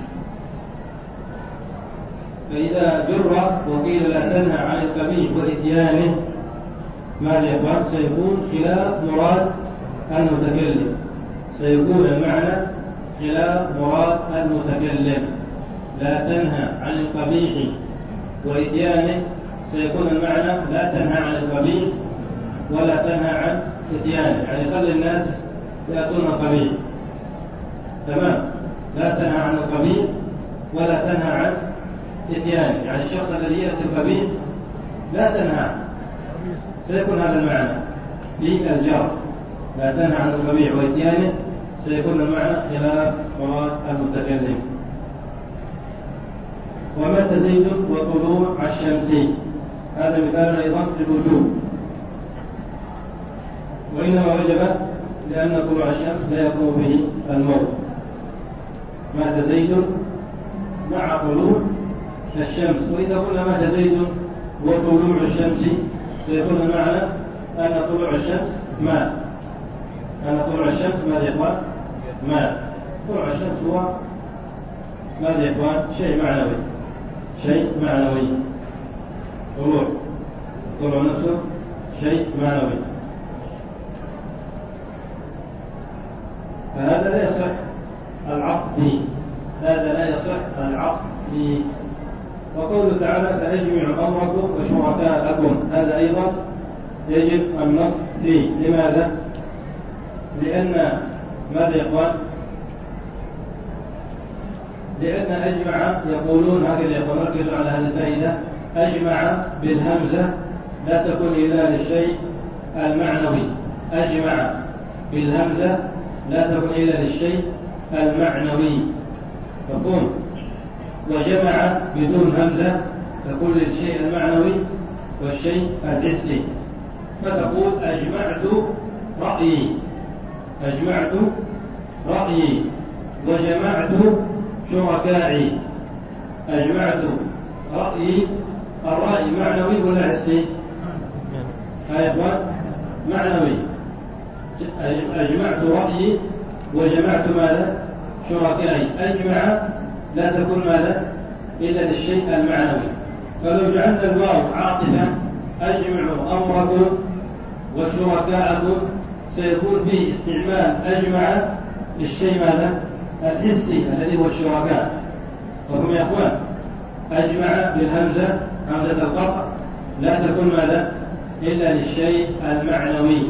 فإذا جر وقيل لا تنهى عن القبيح وإتيانه ماذا يقول؟ سيكون خلاف مراد المتكلم، سيكون المعنى خلاف مراد المتكلم. لا تنهى عن القبيح وإتيانه سيكون المعنى لا تنهى عن القبيح ولا تنهى عن إتيانه، يعني خلي الناس يأتون القبيح. تمام. لا تنهى عن القبيح ولا تنهى عن إتيانه، يعني الشخص الذي يأتي القبيح لا تنهى، سيكون هذا المعنى في الجر. لا تنهى عن القبيح وإتيانه سيكون المعنى خلاف مراد المتكلم. ومتى زيد وطلوع الشمس، هذا مثال أيضا للوجوب، وإنما وجب لأن طلوع الشمس لا يقوم به الموت. مات زيد مع طلوع الشمس. وإذا قلنا مات زيد وطلوع الشمس سيكون المعنى أن طلوع الشمس مات، أن طلوع الشمس ماذا يا إخوان؟ مات. طلوع الشمس هو ماذا يا إخوان؟ شيء معنوي، شيء معنوي. طلوع نفسه شيء معنوي، فهذا لا يصح العقد فيه، هذا لا يصح العقد فيه. وقوله تعالى: فأجمعوا أمركم وشركاءكم، هذا أيضا يجب النص فيه. لماذا؟ لأن ماذا يا إخوان؟ لأن أجمع يقولون هكذا، يقول ركزوا على هذه الفائدة: أجمع بالهمزة لا تكون إلا للشيء المعنوي. أجمع بالهمزة لا تكون إلا للشيء المعنوي. مفهوم؟ وجمع بدون همزة تقول للشيء المعنوي والشيء الحسي، فتقول أجمعت رأيي وجمعت شركائي. أجمعت رأيي، الرأي معنوي ولا حسي؟ يا إخوان معنوي. أجمعت رأيي وجمعت ماذا؟ شركائي. أجمع لا تكون ماذا؟ إلا للشيء المعنوي. فلو جعلنا الواو عاطفة أجمعوا أمركم وشركاءكم سيكون فيه استعمال أجمع للشيء ماذا؟ الحسي الذي هو الشركاء. وهم يا أخوان أجمع بالهمزة همزة القطع لا تكون ماذا؟ إلا للشيء المعنوي.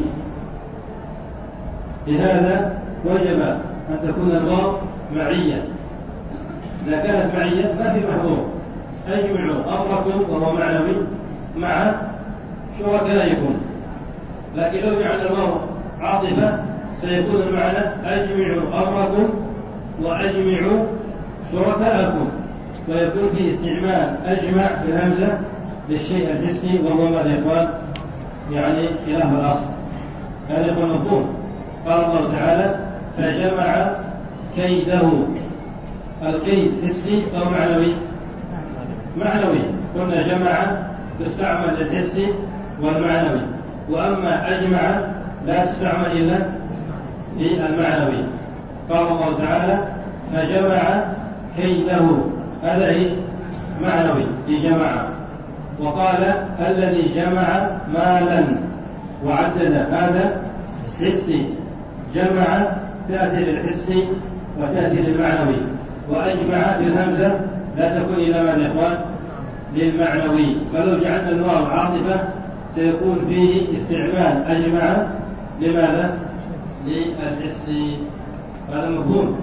لهذا وجب أن تكون الواو معية. إذا كانت معية ما في محظور. أجمعوا أمركم وهو معنوي مع شركائكم. لكن لو جعلنا الواو عاطفة سيكون المعنى أجمعوا أمركم وأجمعوا شركائكم، ويكون فيه استعمال أجمع بالهمزة للشيء الحسي، وهو ما يا إخوان يعني خلاف الأصل. هذا يكون مفهوم. قال الله تعالى فجمع كيده. الكيد حسي أو معنوي؟ معنوي. قلنا جمع تستعمل للحسي والمعنوي، وأما أجمع لا تستعمل إلا في المعنوي. قال الله تعالى فجمع كيده، هذا إيش؟ معنوي في جمع. وقال الذي جمع مالا وعدد، هذا حسي. جمع تأتي للحسي وتأتي للمعنوي، وأجمع بالهمزة لا تكون إلا ما يا إخوان للمعنوي. فلو جعلنا الواو عاطفة سيكون فيه استعمال أجمع لماذا؟ للحسي. هذا مفهوم.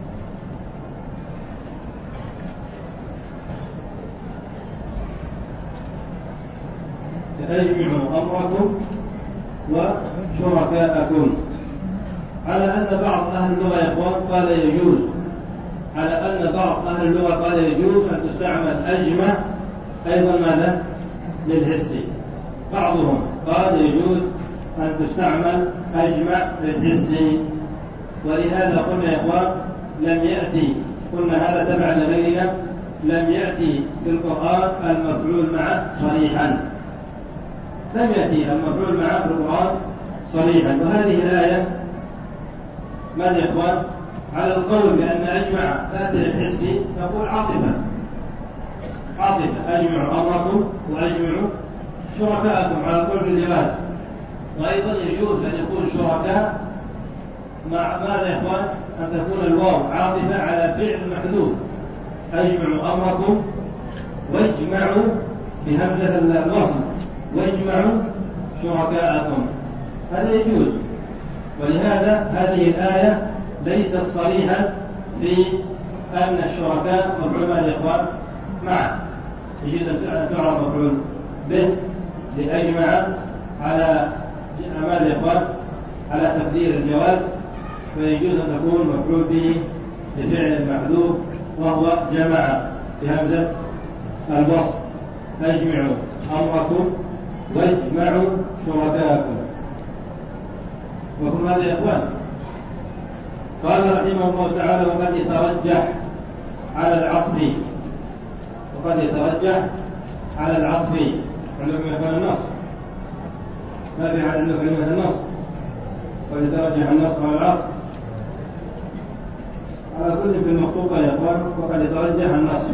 أجمعوا أمركم وشركاءكم. على أن بعض أهل اللغة يا إخوان قال يجوز، على أن بعض أهل اللغة قال يجوز أن تستعمل أجمع أيضا ماذا؟ للحسي. بعضهم قال يجوز أن تستعمل أجمع للحسي. ولهذا قلنا يا إخوان لم يأتي، قلنا هذا تبع لغيرنا، لم يأتي في القرآن المفعول مع صريحا. لم يأتي المفعول مع في القرآن صريحا. وهذه الآية ماذا يا إخوان؟ على القول بأن أجمع تأتي للحسي نقول عاطفة. أجمعوا أمركم وأجمعوا شركاءكم على القول بالجواز. وأيضا يجوز أن يكون شركاء مع ماذا يا إخوان؟ أن تكون الواو عاطفة على فعل محذوف. أجمعوا أمركم واجمعوا بهمزة الوصل واجمعوا شركاءكم، هذا يجوز. ولهذا هذه الآية ليست صريحة في أن الشركاء مفعول مع الإخوان معا. يجوز أن تعرف مفعول به لأجمع على أعمال الإخوان على تقدير الجواز، فيجوز أن تكون مفعول به بفعل محذوف وهو جمع بهمزة الوصل. أجمعوا أمركم واجمعوا شركاءكم. وهم هذا يا إخوان. قال رحمه الله تعالى وقد يترجح على العطف. عندكم يا إخوان النص؟ ما في حد عنده كلمة النص؟ قد يترجح النص على العطف. على كل في المخطوطة يا إخوان وقد يترجح النص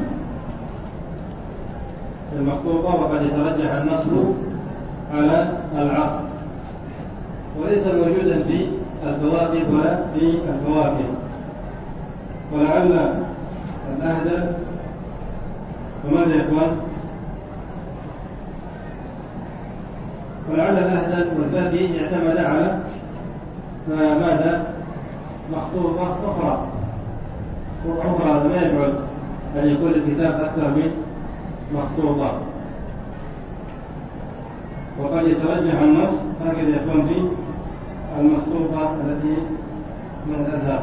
في المخطوطة، وقد يترجح النصب على العطف، وليس موجودا في الكواكب ولا في الفواكه. ولعل الأهدى وماذا يا إخوان؟ ولعل الأهدى والفاكه اعتمد على ماذا؟ مخطوطة أخرى. هذا ما يبعد أن يكون الكتاب أكثر من مخطوطة. وقد يترجح النص هكذا يكون في المخطوطة التي من الأزهار.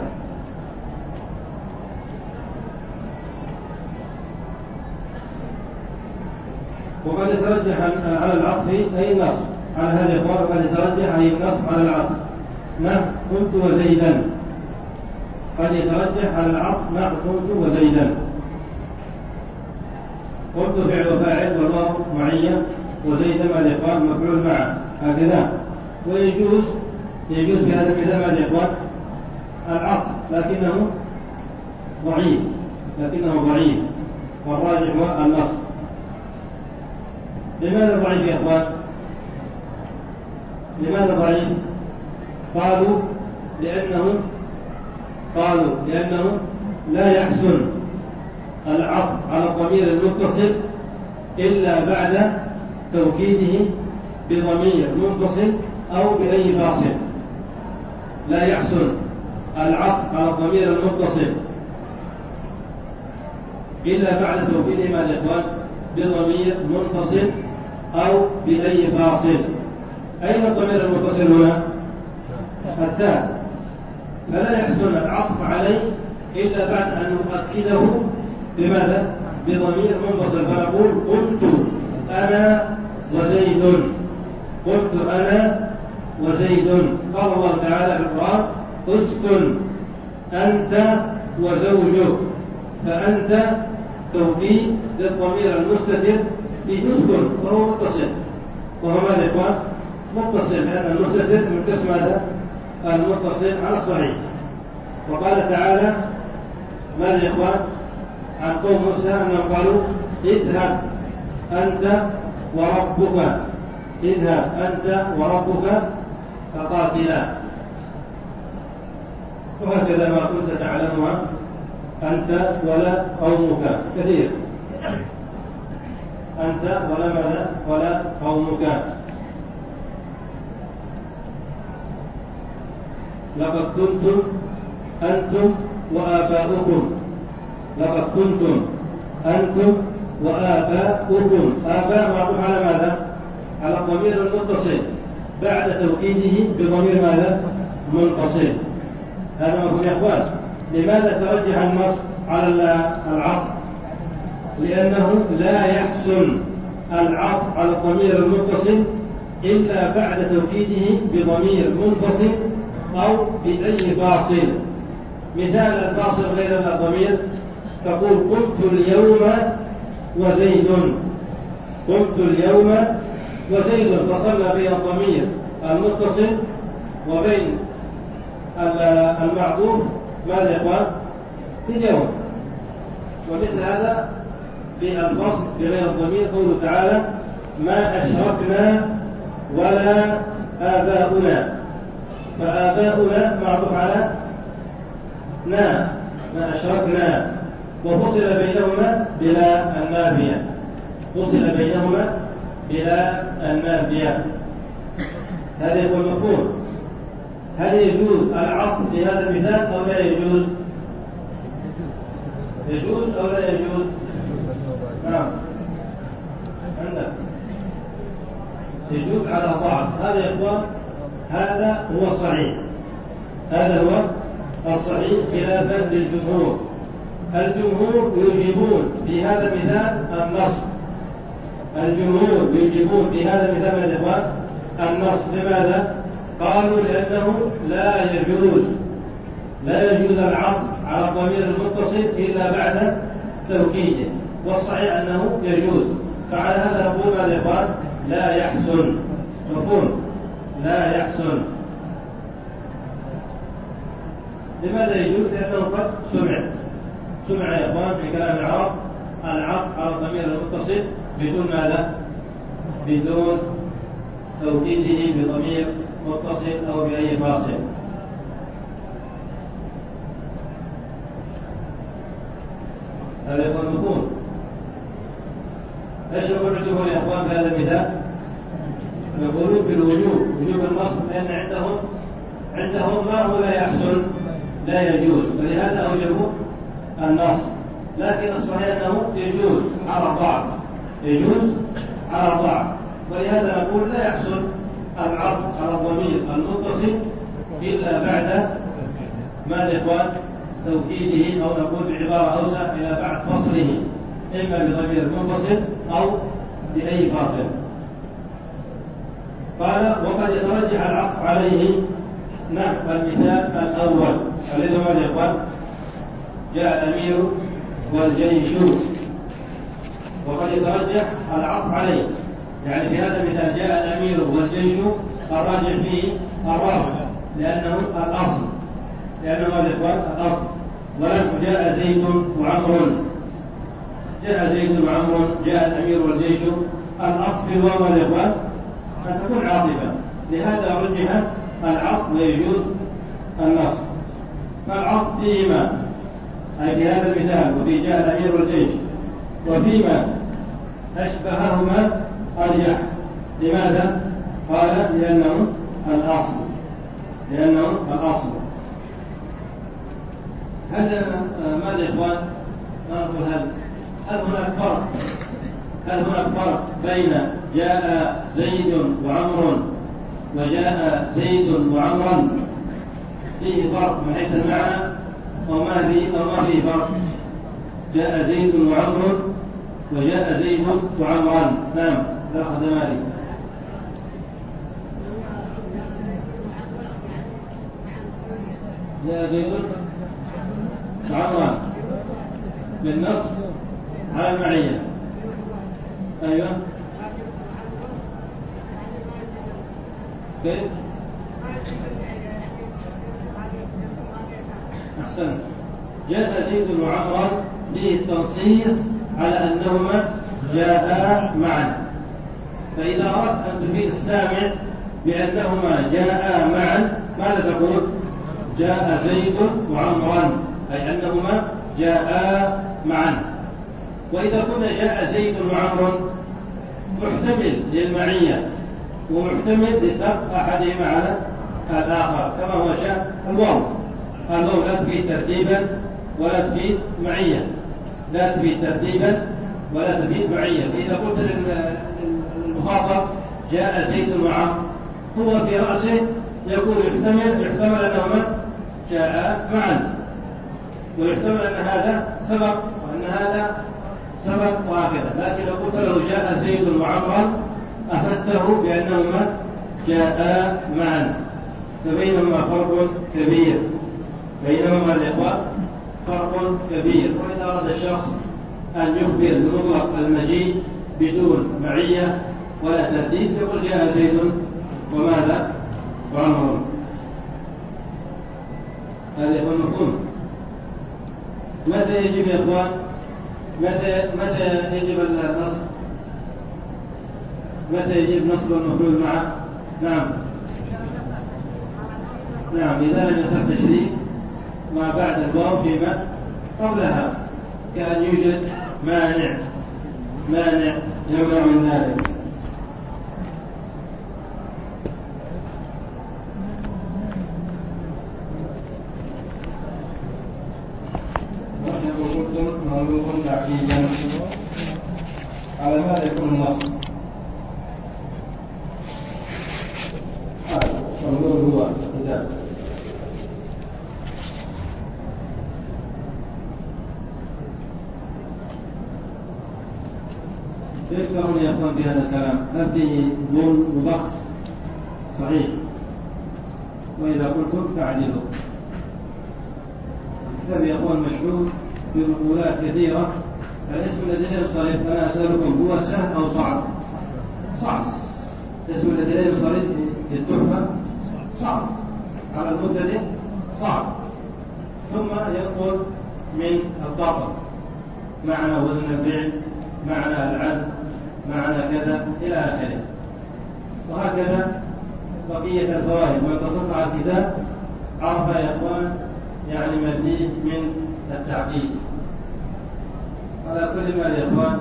وقد يترجح على العطف أي النصب على هذا الإخبار، وقد يترجح أي النصب على العطف. نعم قلت وزيدا، قد يترجح على العطف نعم قلت وزيدا. قلت فعل فاعل والواو معية وزيدا مع الإخبار مفعول معه هكذا. ويجوز في هذا المثال مع الإخبار العطف لكنه ضعيف والراجح هو النصب. لماذا ضعيف يا إخوان؟ لماذا ضعيف؟ قالوا لأنه لا يحسن العطف على الضمير المتصل إلا بعد توكيده بضمير منفصل أو بأي فاصل. لا يحسن العطف على الضمير المتصل إلا بعد توكيده مع الإخوان بضمير منفصل أو بأي فاصل. أين الضمير المتصل هنا؟ التاء. فلا يحسن العطف عليه إلا بعد أن نؤكده بماذا؟ بضمير منفصل. فنقول قلت أنا وزيد. قال الله تعالى في القرآن اسكن أنت وزوجك، فأنت توكيد للضمير المستتر في تسكن وهو متصل، وهو ماذا يا إخوان؟ متصل، لأن المستتر من قسم هذا المتصل على الصحيح. وقال تعالى ماذا يا إخوان عن قوم موسى أنهم قالوا اذهب أنت وربك فقاتلا. وهكذا ما كنت تعلمها أنت ولا قومك كثير. أنت ولا ماذا ولا قومك. لقد كنتم أنتم وآباؤكم. آباء معطوف على ماذا؟ على الضمير المتصل بعد توكيده بضمير ماذا؟ منفصل. هذا مفهوم يا إخوان. لماذا ترجح النص على العطف؟ لأنه لا يحسن العطف على الضمير المتصل إلا بعد توكيده بضمير منفصل أو بأي فاصل. مثال الفاصل غير الضمير تقول قمت اليوم وزيد، فصلنا بين الضمير المتصل وبين المعطوف ماذا يقال في اليوم. ومثل هذا في الفصل بغير الضمير قوله تعالى ما أشركنا ولا آباؤنا، فآباؤنا معطوف على ما أشركنا، وفصل بينهما بلا النافية. هذا يكون مفهوم. هل يجوز العطف في هذا المثال أو لا يجوز؟ يجوز أو لا يجوز؟ نعم عندك يجوز على ضعف. هذا يا إخوان هذا هو الصحيح خلافا للجمهور. الجمهور يجيبون في هذا المثال النص. لماذا؟ قالوا لأنه لا يجوز العطف على الضمير المتصل إلا بعد توكيده، والصحيح أنه يجوز. فعلى هذا نقول ماذا يقال؟ لا يحسن. لماذا يجوز؟ لأنه قد سمع يا إخوان في كلام العرب العطف على الضمير المتصل بدون ماذا؟ بدون توكيده بضمير متصل أو بأي فاصل. هذا يكون مفهوم. ايش يقول الجمهور يا اخوان في هذا المثال؟ يقولون في وجوب النصب، لان عندهم ما هو لا يحسن لا يجوز، ولهذا اوجبوا النصب. لكن الصحيح انه يجوز على الضعف، ولهذا نقول لا يحسن العطف على الضمير المتصل الا بعد ماذا يا اخوان؟ توكيده، أو نقول بعبارة أوسع إلى بعد فصله إما بضمير منفصل أو بأي فاصل. قال وقد يترجح العطف عليه نحو المثال الأول الذي هو الإخوان جاء الأمير والجيش، وقد يترجح العطف عليه، يعني في هذا المثال جاء الأمير والجيش الراجع فيه الرابع لأنه الأصل، لأنه الإخوان الأصل. ولكن جاء زيد وعمر، جاء زيد وعمر، جاء الأمير والجيش، الأصل في الواو الإخوان أن تكون عاطفة، لهذا رجح العطف ويجوز النصب. فالعطف فيما أي في هذا المثال وفي جاء الأمير والجيش وفيما أشبههما أرجح. لماذا؟ قال لأنه الأصل، لأنه الأصل. هذا ماذا يا إخوان؟ هل هناك فرق بين جاء زيد وعمر وجاء زيد وعمرا؟ فيه فرق من حيث المعنى أو ما فيه فرق؟ جاء زيد وعمر وجاء زيد وعمرا. نعم أخذ مالك. جاء زيد وعمرا بالنصب على المعية. أيوة كيف؟ أحسن. جاء زيد وعمرا فيه التنصيص على أنهما جاءا معا، فإذا أردت أن تفيد السامع بأنهما جاءا معا ماذا تقول؟ جاء زيد وعمرا، أي أنهما جاءا معا. وإذا قلنا جاء زيد وعمر محتمل للمعية ومحتمل لسبق أحدهما على الآخر، كما هو شأن الواو. الواو لا تفيد ترتيبا ولا تفيد معية، لا تفيد ترتيبا ولا تفيد معية. فإذا قلت للمخاطب جاء زيد وعمر، هو في رأسه يقول يحتمل أنهما جاء معا، ويحتمل أن هذا سبق وأن هذا سبق وهكذا. لكن لو قلت له جاء زيد وعمرا أفسره بأنهما جاء معا، فبينهما فرق كبير، بينهما الإخوة فرق كبير. وإذا أراد الشخص أن يخبر بمطلق المجيء بدون معية ولا ترتيب يقول جاء زيد وماذا وعمر. هذا هو المفهوم. متى يجب يا إخوان؟ متى يجب النصب؟ متى يجب نصب المفعول معه؟ نعم إذا لم يصح تشريك ما بعد الواو فيما قبلها، كأن يوجد مانع يمنع من ذلك. مغلوب تعقيدا على ماذا يكون النصب؟ مغلوب هو كتاب. كيف ترون يا اخوان في هذا الكلام؟ هل فيه ظلم وبخس؟ صحيح. واذا قلتم فاعدلوا. الكتاب يا اخوان مشهور في مقولات كثيرة. الاسم الذي لا ينصرف أنا أسألكم هو سهل أو صعب؟ صعب. الاسم الذي لا ينصرف في التحفة صعب، على المبتدئ صعب، ثم يقول من الضبط معنى وزن الفعل، معنى العدل، معنى كذا إلى آخره. وهكذا بقية الفوائد. من تصفح الكتاب عرف يا إخوان يعني ما فيه من التعقيد. على كل ما يا إخوان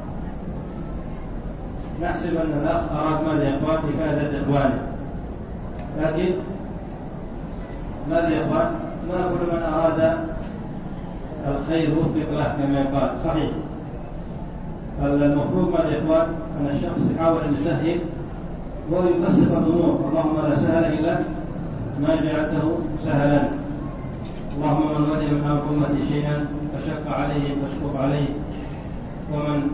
نحسب أن الأخ أراد ماذا يا إخوان إفادة إخوانه، لكن ماذا يا إخوان ما كل من أراد الخير وفق له كما يقال. صحيح. المفروض ماذا يا إخوان أن الشخص يحاول أن يسهل ويبسط الأمور. اللهم لا سهل إلا ما جعلته سهلا. اللهم من ولي من أمر أمتي شيئا فشق عليه فاشفق عليه، ومن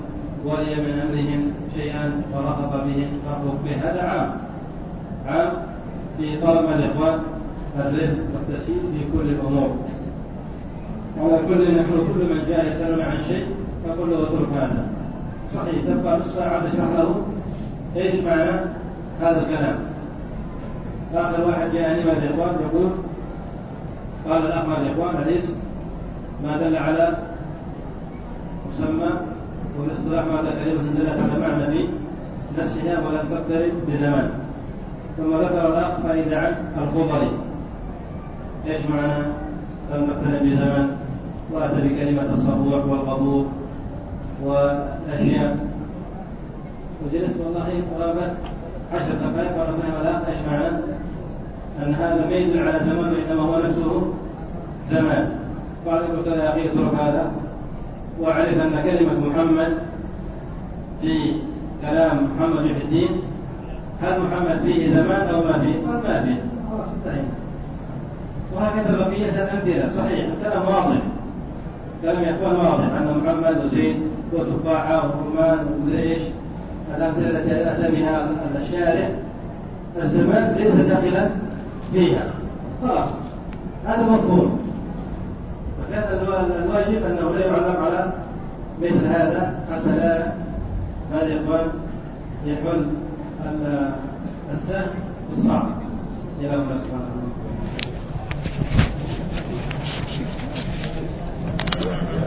ولي من أمرهم شيئا ورغب بهم فرق به، هذا عام في طلب الإخوان الرفق والتسهيل في كل الأمور. على كل نحن كل من جاء يسألنا عن شيء نقول له اترك هذا، صحيح تبقى نص ساعة تشرح له ايش معنى هذا الكلام. آخر واحد جاءني من الإخوان يقول قال الأخ من الإخوان الاسم ما دل على مسمى والاصطلاح ما كلمة دلت على معنى في نفسها ولم تقترب بزمان. ثم ذكر الأخ فائدة عن الخضري ايش معنى لم تقترب بزمان، وأتى بكلمة الصبوح والغضوب والأشياء. وجلست والله قرابة 10 دقائق وأنا فهم الأخ ايش معنى أن هذا ما يدل على زمان وإنما هو نفسه زمان. بعد قلت يا أخي اترك هذا وأعرف أن كلمة محمد في كلام محمد في الدين، هل محمد فيه زمان أو ما فيه؟ قال ما فيه، خلاص انتهينا. وهكذا بقية الأمثلة. صحيح الكلام واضح، كلام يا إخوان واضح أن محمد وزيد وتفاحة ورمان وليش الأمثلة التي أتى بها الشارع الزمان ليس داخلا فيها، خلاص هذا مفهوم. فكان الواجب أنه لا يعلق على مثل هذا حتى لا الإخوان يحل السهل والصعب. إلى الله سبحانه وتعالى.